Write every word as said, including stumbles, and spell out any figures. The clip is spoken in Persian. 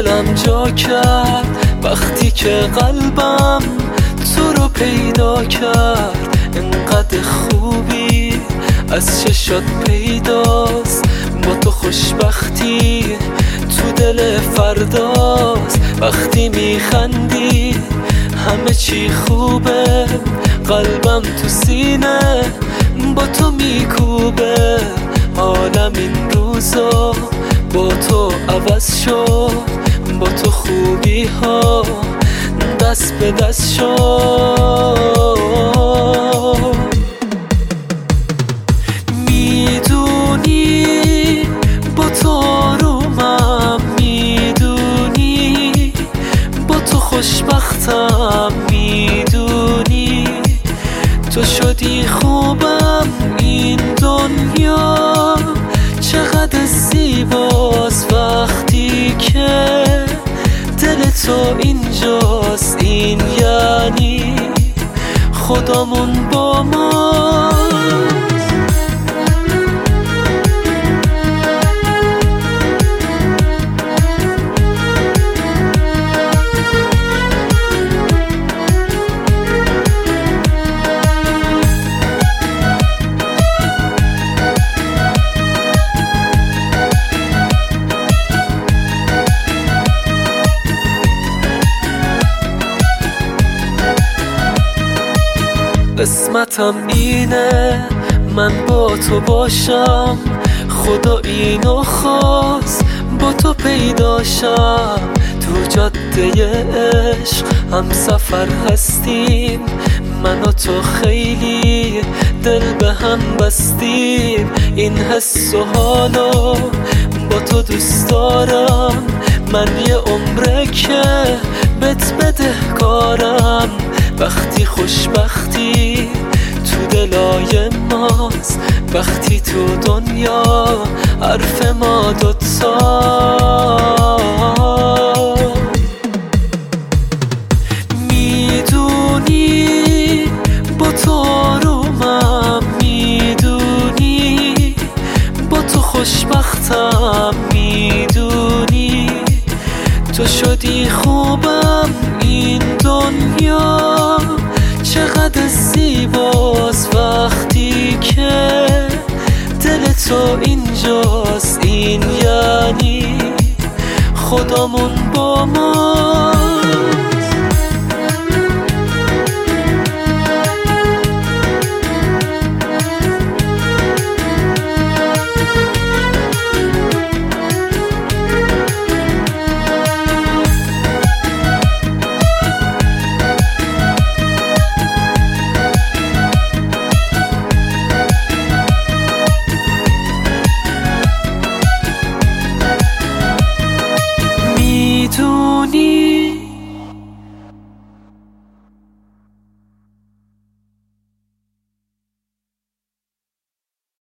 دلم جا کرد وقتی که قلبم تو رو پیدا کرد. انقدر خوبی از چشات پیداست، با تو خوشبختی تو دل فرداست. وقتی میخندی همه چی خوبه، قلبم تو سینه با تو میکوبه. حالم این روزا با تو عوض شد، با تو خوبی ها دست به دست شد. میدونی با تو آرومم، میدونی با تو خوشبختم، میدونی تو شدی خوبم. این دنیا چقدر زیباست وقتی که دل تو اینجاست. این یعنی خدامون با ماست. قسمتم اینه من با تو باشم، خدا اینو خواست با تو پیداشم. تو جاده عشق هم سفر هستیم، من و تو خیلی دل به هم بستیم. این حس و حالو با تو دوست دارم، من یه عمره که بهت بدهکارم. وقتی خوشبختی تو دلای ماست، وقتی تو دنیا حرف ما دوتا. میدونی با تو آرومم، میدونی با تو خوشبختم، میدونی تو شدی خوبم. این دنیا چقدر زیباست وقتی که دل تو اینجاست. این یعنی خدامون با ما.